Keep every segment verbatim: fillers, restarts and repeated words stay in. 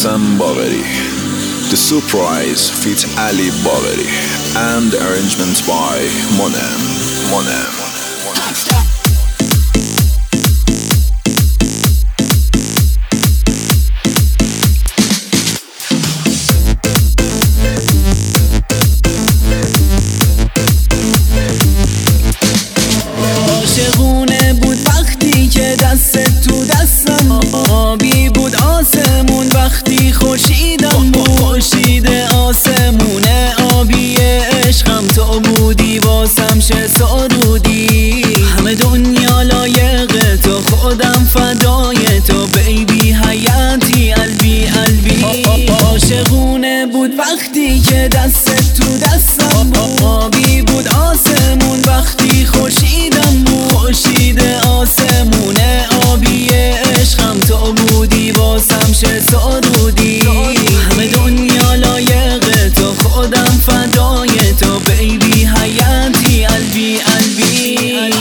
Hassan Bagheri. The surprise feat Ali Bagheri and arrangements by Monem. Monem. عاشقونه بود وقتی که دست تو دستم، آبی بود آسمون وقتی خورشیدم بود. خورشید آسمونه آبی عشقم تو بودی، واسم شه سرودی. همه دنیا لایق تو، خودم فدای تو، بیبی حیاتی قلبی قلبی. عاشقونه بود وقتی که دست تو دستم بود، آبی بود آسمون وقتی خورشیدم بود. خورشید آسمونه آبی عشقم تو بودی، واسم شه سرودی. همه دنیا لایق تو، خودم فدای تو، بیبی حیاتی قلبی قلبی.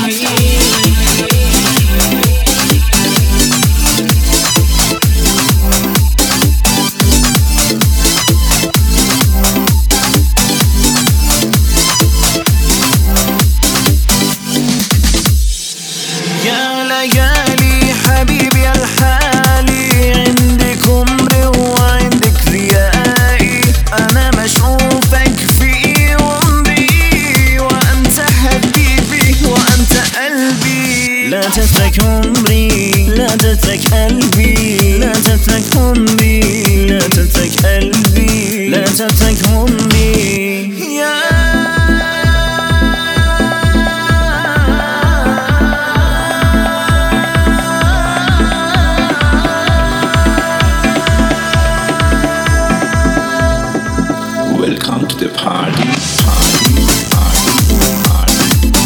يا ليالي حبيبي الحالي، عندك عمري وعندك ضيائي. أنا مشغوفك في عمري، وأنت حبيبي وأنت قلبي. لا تترك عمري، لا تترك قلبي، لا تترك عمري، لا تترك قلبي، لا تترك عمري. يا Welcome to the party. Party, party, party,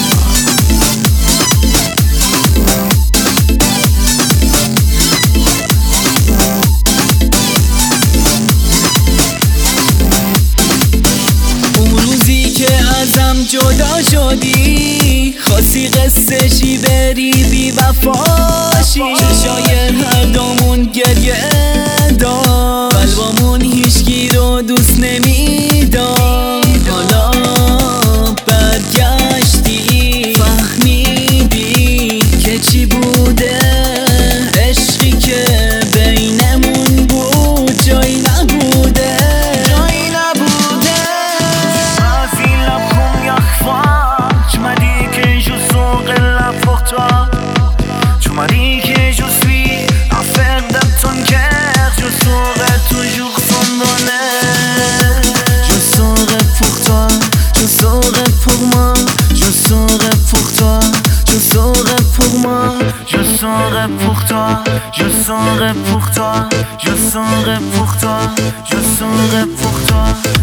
اون روزی که ازم جدا شدی، خواستی قصه چی بری بی وفاشی. چشای هر دومون گریه داشت، قلبمون هیچکی رو دوست نمیداشت. حالا برگشتی فهمیدی که چی بوده عشقی که بینمون بود، جایی نبوده جایی نبوده. Vas-y la première fois, tu m'as dit que je serai là pour toi. Tu m'as dit que je suis l'affaire de ton cœur, je serai toujours son bonheur. Je serai pour toi, je serai pour moi, je serai pour toi, je serai pour moi. Je serai pour toi, je serai pour toi, je serai pour toi, je serai pour toi.